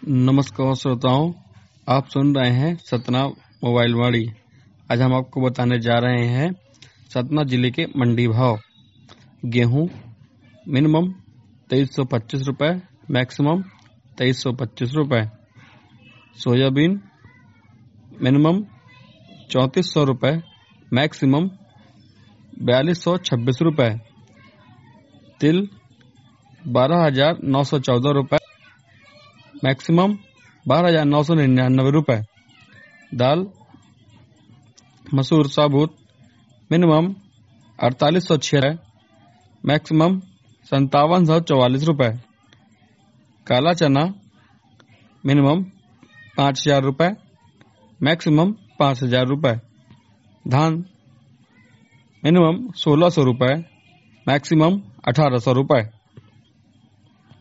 नमस्कार श्रोताओं, आप सुन रहे हैं सतना मोबाइल वाड़ी। आज हम आपको बताने जा रहे हैं सतना जिले के मंडी भाव। गेहूं मिनिमम 2325 रुपये, मैक्सिमम 2325 रुपये। सोयाबीन मिनिमम 3400 रुपये, मैक्सिमम 4226 रुपये। तिल 12,914 रुपये, मैक्सिमम 12,999 रुपये। दाल मसूर साबुत मिनिमम 4806, मैक्सिमम 5744 रुपये। काला चना मिनिमम 5000 रुपये, मैक्सिमम 5000 रुपये। धान मिनिमम 1600 रुपये, मैक्सिमम 1800 रुपये।